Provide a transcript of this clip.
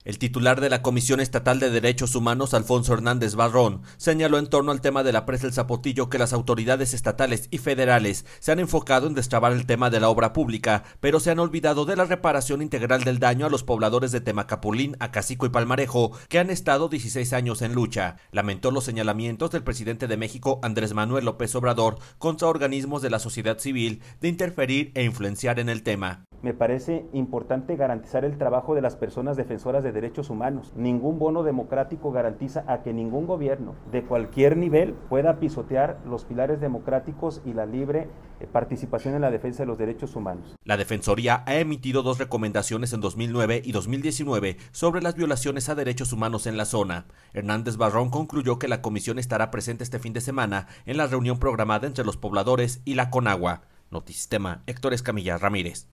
El titular de la Comisión Estatal de Derechos Humanos, Alfonso Hernández Barrón, señaló en torno al tema de la presa El Zapotillo que las autoridades estatales y federales se han enfocado en destrabar el tema de la obra pública, pero se han olvidado de la reparación integral del daño a los pobladores de Temacapulín, Acacico y Palmarejo, que han estado 16 años en lucha. Lamentó los señalamientos del presidente de México, Andrés Manuel López Obrador, contra organismos de la sociedad civil de interferir e influenciar en el tema. Me parece importante garantizar el trabajo de las personas defensoras de derechos humanos. Ningún bono democrático garantiza a que ningún gobierno de cualquier nivel pueda pisotear los pilares democráticos y la libre participación en la defensa de los derechos humanos. La Defensoría ha emitido 2 recomendaciones en 2009 y 2019 sobre las violaciones a derechos humanos en la zona. Hernández Barrón concluyó que la comisión estará presente este fin de semana en la reunión programada entre los pobladores y la CONAGUA. Notisistema, Héctor Escamilla Ramírez.